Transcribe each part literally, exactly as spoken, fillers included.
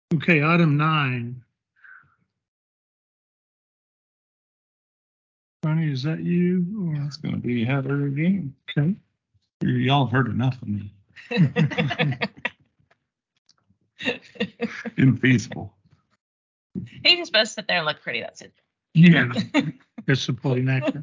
Okay, item nine. Bernie, is that you? Or? It's going to be Heather again. Okay. Y'all heard enough of me. Infeasible. He's just supposed to sit there and look pretty. That's it. Yeah, that's supporting actor.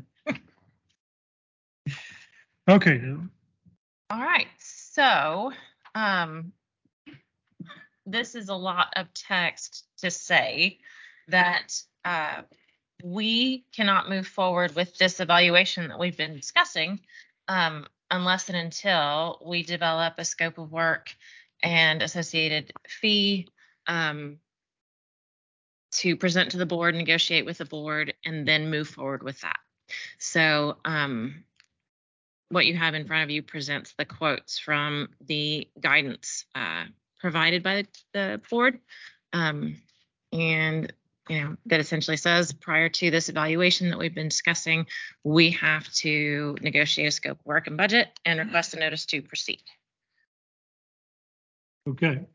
Okay. All right. So, um, this is a lot of text to say that uh, we cannot move forward with this evaluation that we've been discussing um, unless and until we develop a scope of work and associated fee um, to present to the board, negotiate with the board, and then move forward with that. So um, what you have in front of you presents the quotes from the guidance uh, provided by the, the board. Um, and you know, that essentially says prior to this evaluation that we've been discussing, we have to negotiate a scope of work and budget and request a notice to proceed. Okay.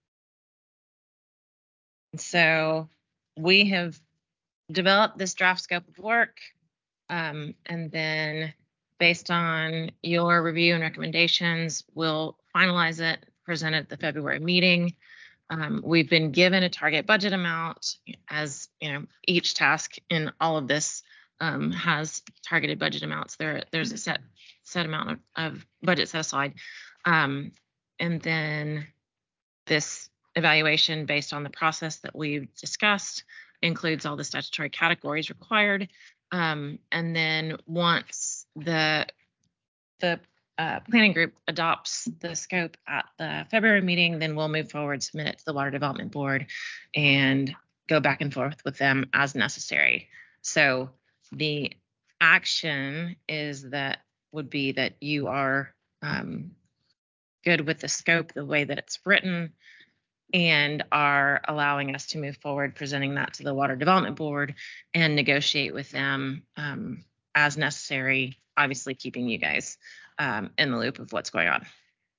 So we have developed this draft scope of work, um, and then based on your review and recommendations, we'll finalize it, present it at the February meeting. Um, we've been given a target budget amount, as you know, each task in all of this um, has targeted budget amounts. There, there's a set set amount of, of budget set aside, um, and then this evaluation, based on the process that we've discussed, includes all the statutory categories required. Um, and then once the the uh, planning group adopts the scope at the February meeting, then we'll move forward, submit it to the Water Development Board, and go back and forth with them as necessary. So the action is that would be that you are um, good with the scope, the way that it's written, and are allowing us to move forward, presenting that to the Water Development Board and negotiate with them um, as necessary, obviously keeping you guys um, in the loop of what's going on.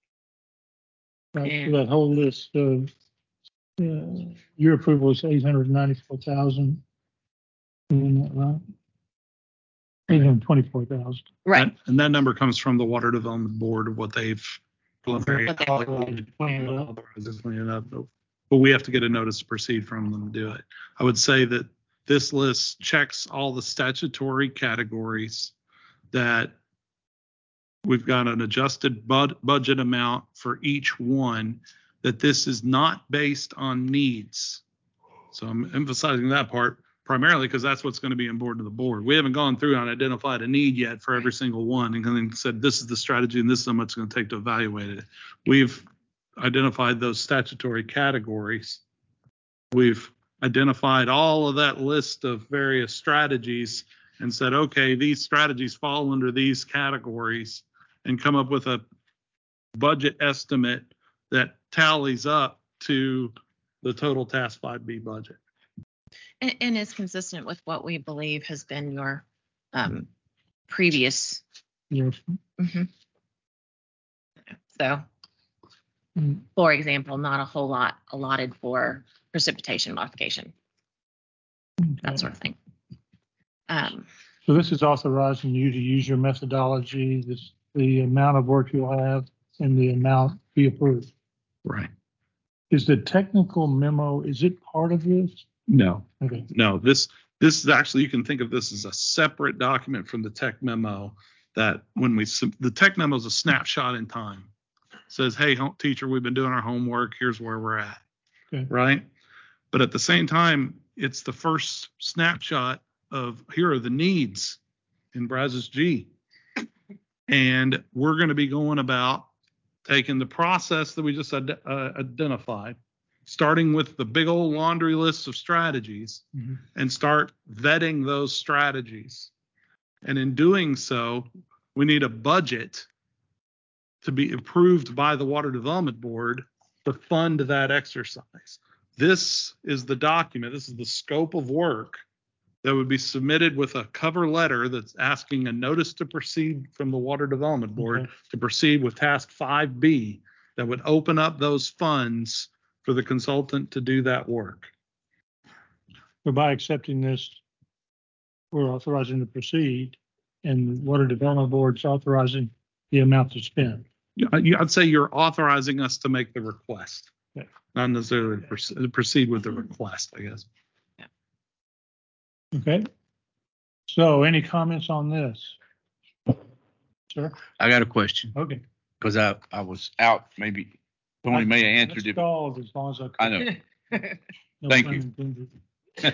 Right, And, so that whole list of uh, your approval is eight hundred ninety-four thousand. Isn't that right? eight hundred twenty-four thousand. right. That, and that number comes from the Water Development Board of what they've preliminary What they- authorized to clean it up. But we have to get a notice to proceed from them to do it. I would say that this list checks all the statutory categories, that we've got an adjusted bud, budget amount for each one, that this is not based on needs. So I'm emphasizing that part primarily because that's what's going to be important to the board. We haven't gone through and identified a need yet for every single one and then said this is the strategy and this is how much it's going to take to evaluate it. We've identified those statutory categories. We've identified all of that list of various strategies and said, okay, these strategies fall under these categories, and come up with a budget estimate that tallies up to the total Task five B budget. And, and is consistent with what we believe has been your um, previous. Yes. Mm-hmm. So, Mm. for example, not a whole lot allotted for precipitation modification, Okay. that sort of thing. Um, So this is authorizing you to use your methodology, this, the amount of work you'll have, and the amount be approved. Right. Is the technical memo, is it part of this? No. Okay. No, this this is actually, you can think of this as a separate document from the tech memo, that when we, the tech memo is a snapshot in time. It says, hey, home, teacher, we've been doing our homework. Here's where we're at. Okay. Right. But at the same time, it's the first snapshot of here are the needs in Brazos G. And we're going to be going about taking the process that we just ad- uh, identified, starting with the big old laundry list of strategies, mm-hmm. and start vetting those strategies. And in doing so, we need a budget to be approved by the Water Development Board to fund that exercise. This is the document, this is the scope of work that would be submitted with a cover letter that's asking a notice to proceed from the Water Development Board, okay. to proceed with Task five B, that would open up those funds for the consultant to do that work. So by accepting this, we're authorizing to proceed, and Water Development Board's authorizing the amount to spend. Yeah, I- I'd say you're authorizing us to make the request, Yeah. not necessarily to proce- proceed with the request, I guess. Okay? So any comments on this? Sir? I got a question, Okay. because I, I was out, maybe Tony may have answered That's it. stalled as long as I could. I know. No Thank pun you. intended.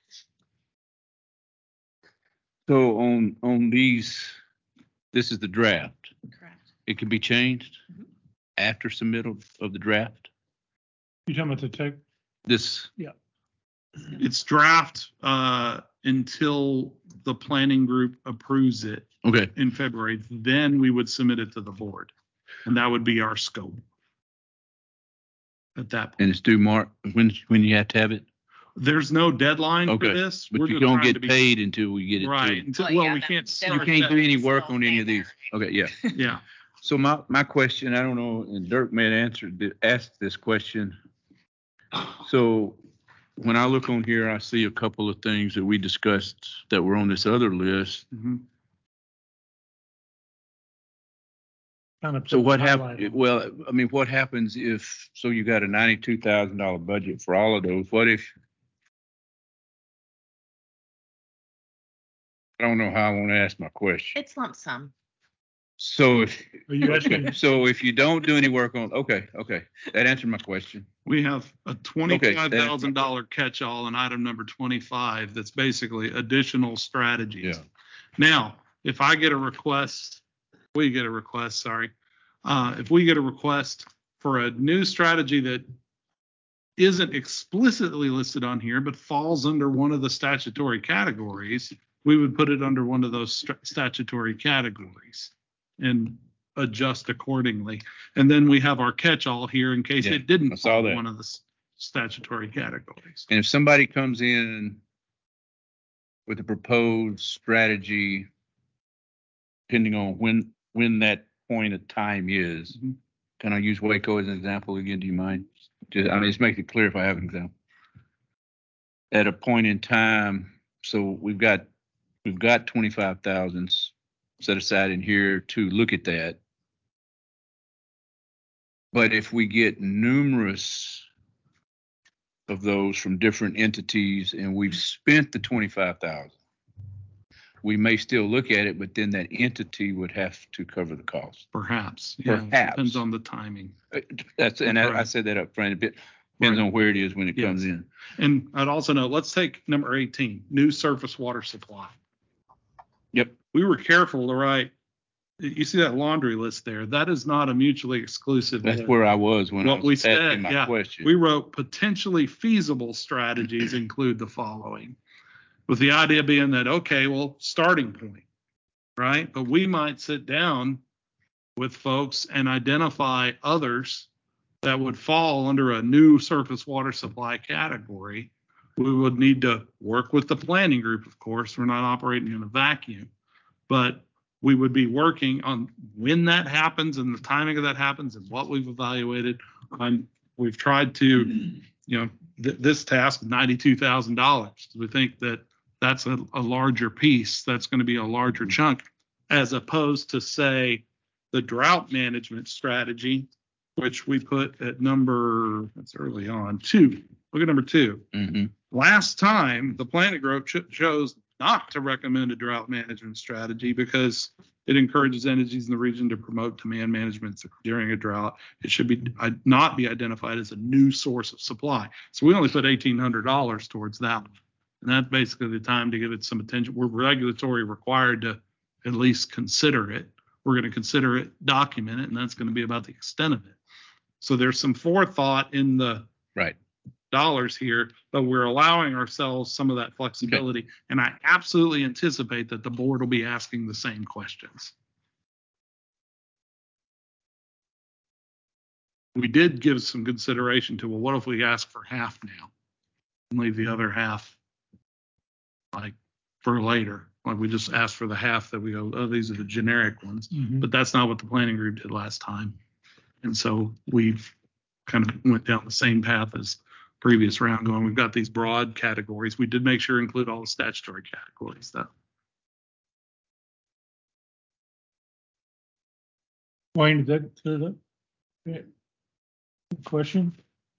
So on, on these, this is the draft. Correct. It can be changed after submittal of the draft? You talking about the tech? This, It's draft uh, until the planning group approves it okay, in February. Then we would submit it to the board, and that would be our scope at that point. and it's due March, when, when you have to have it? There's no deadline for Okay, this. But We're you just don't trying to get be- paid until we get it Right. to. Until- Well, Well, yeah, we that- can't. that You was can't do any still work on any of staying these? there. Okay, yeah. Yeah. So my, my question, I don't know, and Dirk may have answered, th- asked this question. So when I look on here, I see a couple of things that we discussed that were on this other list. Mhm. Kind of So put what the highlight happens, on. well, I mean, what happens if, so you got a ninety-two thousand dollar budget for all of those, what if? I don't know how I want to ask my question. It's lump sum. So if, Are you okay, asking? so if you don't do any work on, okay, okay, that answered my question. We have a twenty-five thousand dollars catch-all in item number twenty-five that's basically additional strategies. Yeah. Now, if I get a request, we get a request, sorry. Uh, if we get a request for a new strategy that isn't explicitly listed on here, but falls under one of the statutory categories, we would put it under one of those st- statutory categories and adjust accordingly. And then we have our catch-all here in case Yeah, it I didn't saw fall that. one of the s- statutory categories. And if somebody comes in with a proposed strategy, depending on when, when that point of time is, Mhm. can I use Waco as an example again? Do you mind? Just, I mean, just make it clear if I have an example. At a point in time, so we've got, we've got twenty-five thousand set aside in here to look at that. But if we get numerous of those from different entities and we've spent the twenty-five thousand, we may still look at it, but then that entity would have to cover the cost. Perhaps. Yeah, it Perhaps. Depends on the timing. Uh, That's, and I, I Right. said that up front, a bit, depends Right. on where it is when it Yes. comes in. And I'd also know, let's take number eighteen, new surface water supply. Yep. We were careful to write, you see that laundry list there? That is not a mutually exclusive. That's list. where I was when I What we was said, asking my yeah. question. We wrote potentially feasible strategies include the following, with the idea being that, okay, well, starting point, right? But we might sit down with folks and identify others that would fall under a new surface water supply category. We would need to work with the planning group, of course. We're not operating in a vacuum, but we would be working on when that happens and the timing of that happens and what we've evaluated. And we've tried to, you know, th- this task, ninety-two thousand dollars. We think that that's a, a larger piece. That's going to be a larger chunk, as opposed to, say, the drought management strategy, which we put at number, that's early on, two. Look at number two. Mhm. Last time, the planning group ch- chose not to recommend a drought management strategy because it encourages entities in the region to promote demand management during a drought. It should be uh, not be identified as a new source of supply. So we only put eighteen hundred dollars towards that one. And that's basically the time to give it some attention. We're regulatory required to at least consider it. We're going to consider it, document it, and that's going to be about the extent of it. So there's some forethought in the Right. dollars here, but we're allowing ourselves some of that flexibility. And I absolutely anticipate that the board will be asking the same questions. We did give some consideration to, well, what if we ask for half now and leave the other half like for later? Like we just asked for the half that we go, oh, these are the generic ones. Mhm. But that's not what the planning group did last time. And so we've kind of went down the same path as previous round going. We've got these broad categories. We did make sure to include all the statutory categories though. Wayne, did that clear that? Yeah. Question?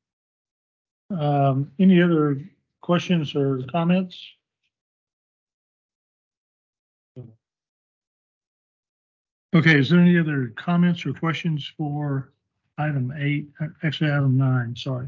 Um, any other questions or comments? Okay, is there any other comments or questions for item eight, actually item nine, sorry.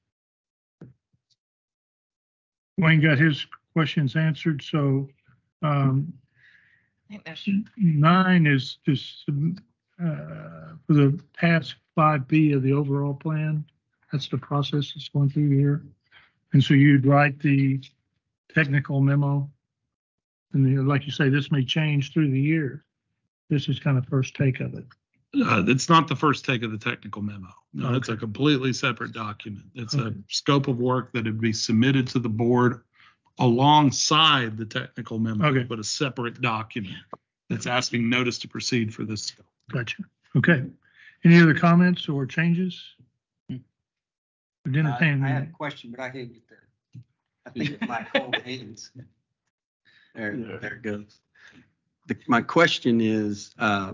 Wayne got his questions answered, so um, I think there's nine is just uh, for the task five B of the overall plan. That's the process that's going through here. And so you'd write the technical memo. And the, like you say, this may change through the year. This is kind of first take of it. Uh, it's not the first take of the technical memo. No, Okay. it's a completely separate document. It's Okay. a scope of work that would be submitted to the board alongside the technical memo, Okay. but a separate document that's asking notice to proceed for this scope. Gotcha. Okay. Any other comments or changes? Uh, Entertain. I had a question, but I can't get there. I think it's my cold hands. There, Yeah. there it goes. The, my question is, uh,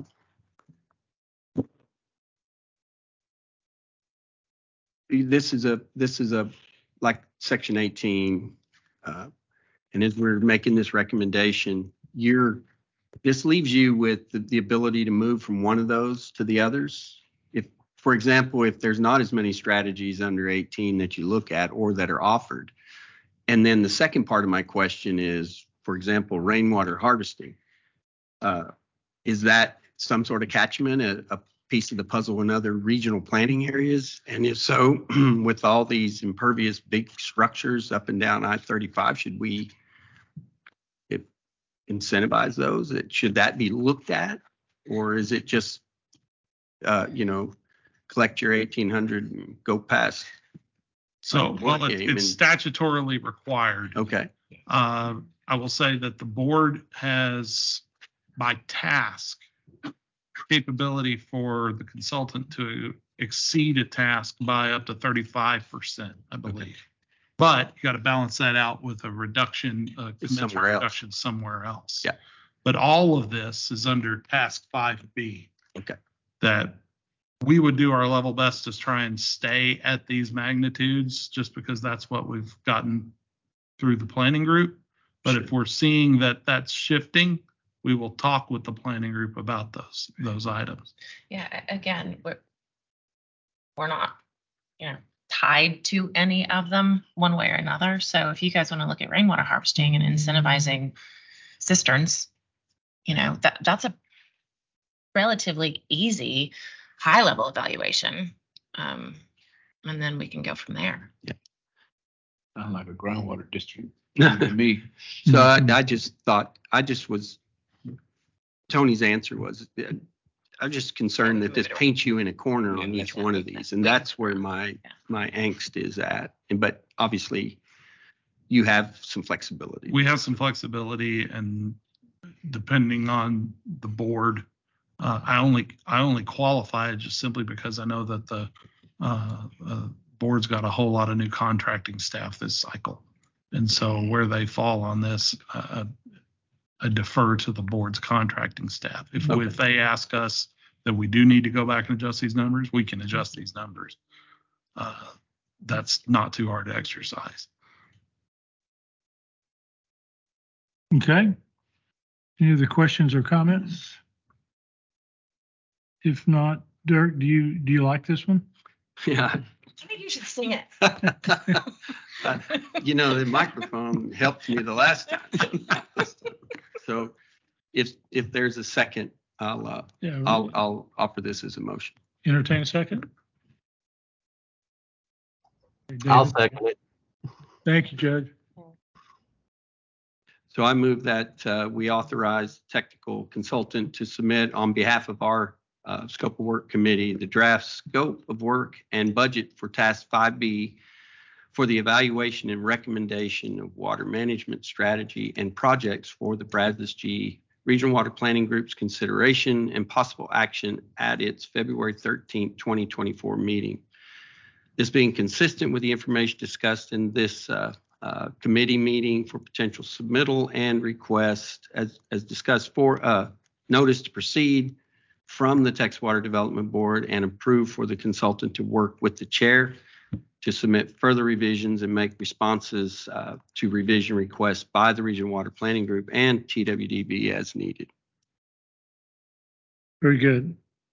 this is a, this is a, like section eighteen, uh, and as we're making this recommendation, you're, this leaves you with the, the ability to move from one of those to the others. If, for example, if there's not as many strategies under eighteen that you look at or that are offered. And then the second part of my question is, for example, rainwater harvesting. Uh, is that some sort of catchment, a, a piece of the puzzle in other regional planning areas? And if so, with all these impervious big structures up and down I thirty-five, should we if, incentivize those? It, should that be looked at? Or is it just, uh, you know, collect your eighteen hundred and go past? So, well, Work it's, game it's and- statutorily required. Okay. Uh, I will say that the board has, by task, capability for the consultant to exceed a task by up to thirty-five percent, I believe. But you got to balance that out with a reduction, uh, It's commensurate somewhere else. reduction somewhere else. Yeah. But all of this is under task five B. Okay. That we would do our level best to try and stay at these magnitudes just because that's what we've gotten through the planning group. But Sure. if we're seeing that that's shifting, we will talk with the planning group about those, those items. Yeah, a- again, we're, we're not, you know, tied to any of them one way or another. So if you guys want to look at rainwater harvesting and incentivizing cisterns, you know, that that's a relatively easy high level evaluation. Um, and then we can go from there. Sound like a groundwater district to me. So I, I just thought, I just was, Tony's answer was, uh, I'm just concerned that this paints you in a corner on each one of these. And that's where my, my angst is at. And, but obviously you have some flexibility. We have some flexibility, and depending on the board, uh, I only, I only qualify it just simply because I know that the, uh, uh, board's got a whole lot of new contracting staff this cycle. And so where they fall on this, uh, I defer to the board's contracting staff. If, Okay. if they ask us that we do need to go back and adjust these numbers, we can adjust these numbers. Uh, that's not too hard to exercise. Okay. Any other questions or comments? If not, Dirk, do you, do you like this one? Yeah. I think you should sing it. Uh, You know, the microphone helped me the last time. So if, if there's a second, I'll, uh, Yeah. I'll, I'll offer this as a motion. Entertain a second. I'll David? second it. Thank you, Judge. So I move that uh, we authorize technical consultant to submit on behalf of our uh, scope of work committee, the draft scope of work and budget for task five B for the evaluation and recommendation of water management strategy and projects for the Brazos G Regional Water Planning Group's consideration and possible action at its February thirteenth, twenty twenty-four meeting. This being consistent with the information discussed in this uh, uh, committee meeting for potential submittal and request as, as discussed for a notice to proceed from the Texas Water Development Board and approve for the consultant to work with the chair to submit further revisions and make responses uh, to revision requests by the Regional Water Planning Group and T W D B as needed. Very good.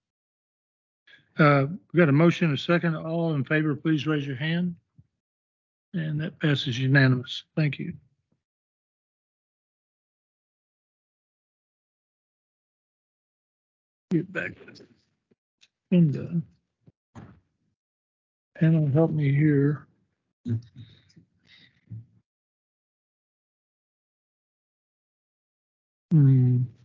Uh, we got a motion, and a second. All in favor, please raise your hand. And that passes unanimous. Thank you. Get back. Linda. Panel, help me here. Hmm.